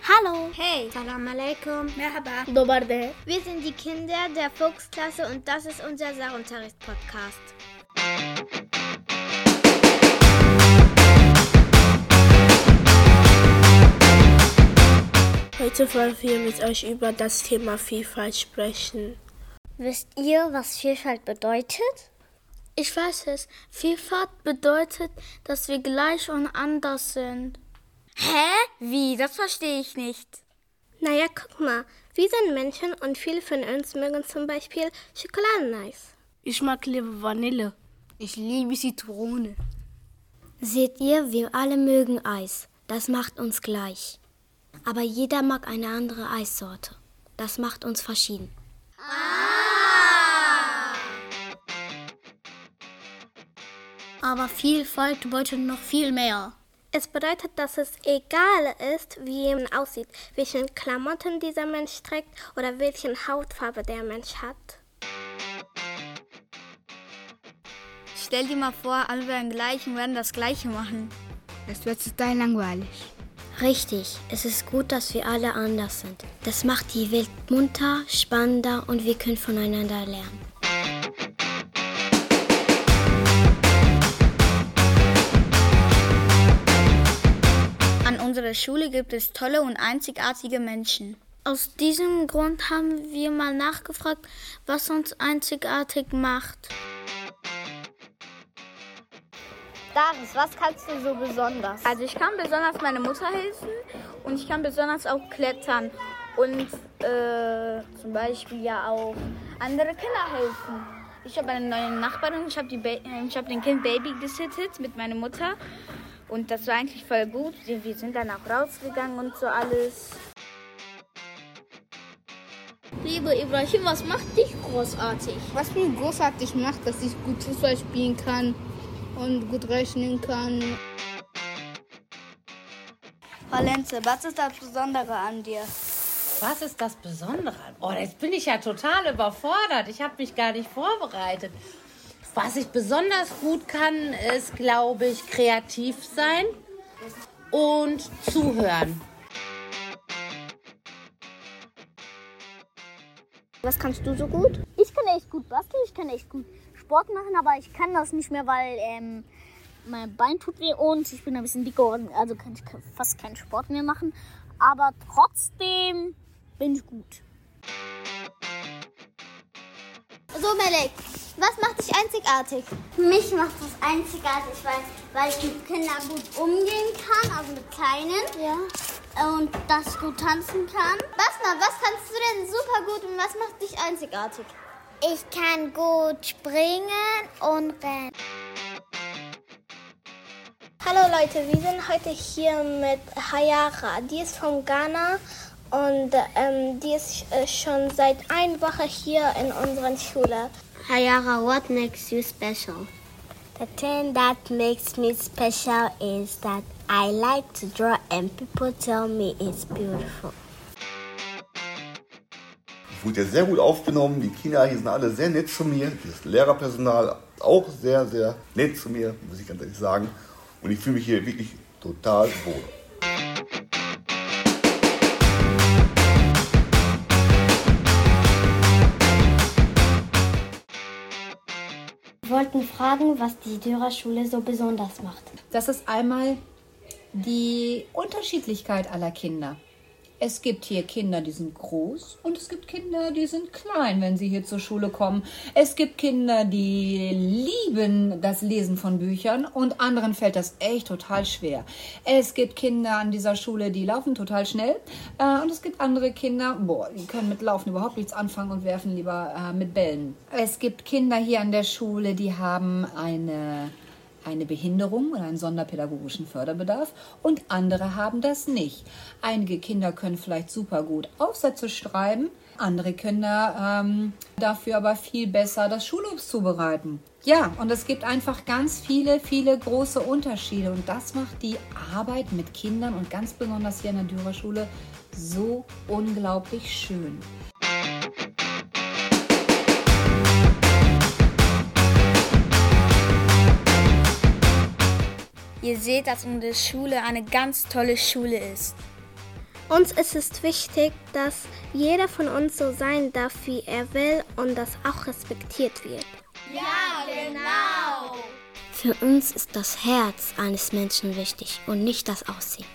Hallo. Hey. Salam alaikum. Merhaba. Dobarde. Wir sind die Kinder der Fuchsklasse und das ist unser Sachunterricht-Podcast. Heute wollen wir mit euch über das Thema Vielfalt sprechen. Wisst ihr, was Vielfalt bedeutet? Ich weiß es. Vielfalt bedeutet, dass wir gleich und anders sind. Hä? Wie? Das verstehe ich nicht. Naja, guck mal. Wir sind Menschen und viele von uns mögen zum Beispiel Schokoladeneis. Ich mag lieber Vanille. Ich liebe Zitrone. Seht ihr, wir alle mögen Eis. Das macht uns gleich. Aber jeder mag eine andere Eissorte. Das macht uns verschieden. Aber Vielfalt bedeutet noch viel mehr. Es bedeutet, dass es egal ist, wie jemand aussieht, welche Klamotten dieser Mensch trägt oder welche Hautfarbe der Mensch hat. Stell dir mal vor, alle werden gleich und werden das Gleiche machen. Das wird total langweilig. Richtig, es ist gut, dass wir alle anders sind. Das macht die Welt munter, spannender und wir können voneinander lernen. An unserer Schule gibt es tolle und einzigartige Menschen. Aus diesem Grund haben wir mal nachgefragt, was uns einzigartig macht. Daris, was kannst du so besonders? Also ich kann besonders meine Mutter helfen und ich kann besonders auch klettern und zum Beispiel ja auch andere Kinder helfen. Ich habe eine neue Nachbarin, ich habe den Kind Baby gesittet mit meiner Mutter und das war eigentlich voll gut. Wir sind dann auch rausgegangen und so alles. Lieber Ibrahim, was macht dich großartig? Was mich großartig macht, dass ich gut Fußball spielen kann und gut rechnen kann. Valenze, was ist das Besondere an dir? Was ist das Besondere? Oh, jetzt bin ich ja total überfordert. Ich habe mich gar nicht vorbereitet. Was ich besonders gut kann, ist, glaube ich, kreativ sein und zuhören. Was kannst du so gut? Ich kann echt gut basteln, ich kann echt gut Sport machen, aber ich kann das nicht mehr, weil mein Bein tut weh und ich bin ein bisschen dicker geworden, also kann ich fast keinen Sport mehr machen. Aber trotzdem bin ich gut. So, Melek, was macht dich einzigartig? Mich macht es einzigartig, weil ich mit Kindern gut umgehen kann, also mit Kleinen. Ja. Und dass ich gut tanzen kann. Basma, was kannst du denn super gut und was macht dich einzigartig? Ich kann gut springen und rennen. Hallo Leute, wir sind heute hier mit Hayara. Die ist von Ghana und die ist schon seit einer Woche hier in unserer Schule. Hayara, what makes you special? The thing that makes me special is that I like to draw and people tell me it's beautiful. Ich wurde ja sehr gut aufgenommen. Die Kinder hier sind alle sehr nett zu mir. Das Lehrerpersonal auch sehr, sehr nett zu mir, muss ich ganz ehrlich sagen. Und ich fühle mich hier wirklich total wohl. Wir wollten fragen, was die Dürer-Schule so besonders macht. Das ist einmal die Unterschiedlichkeit aller Kinder. Es gibt hier Kinder, die sind groß und es gibt Kinder, die sind klein, wenn sie hier zur Schule kommen. Es gibt Kinder, die lieben das Lesen von Büchern und anderen fällt das echt total schwer. Es gibt Kinder an dieser Schule, die laufen total schnell und es gibt andere Kinder, die können mit Laufen überhaupt nichts anfangen und werfen lieber mit Bällen. Es gibt Kinder hier an der Schule, die haben eine Behinderung oder einen sonderpädagogischen Förderbedarf und andere haben das nicht. Einige Kinder können vielleicht super gut Aufsätze schreiben, andere Kinder dafür aber viel besser das Schulobst zubereiten. Ja, und es gibt einfach ganz viele, viele große Unterschiede und das macht die Arbeit mit Kindern und ganz besonders hier in der Dürer-Schule so unglaublich schön. Ihr seht, dass unsere Schule eine ganz tolle Schule ist. Uns ist es wichtig, dass jeder von uns so sein darf, wie er will und das auch respektiert wird. Ja, genau. Für uns ist das Herz eines Menschen wichtig und nicht das Aussehen.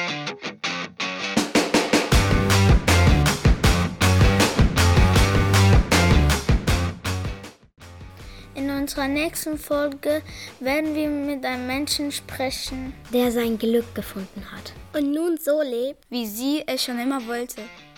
In unserer nächsten Folge werden wir mit einem Menschen sprechen, der sein Glück gefunden hat. Und nun so lebt, wie sie es schon immer wollte.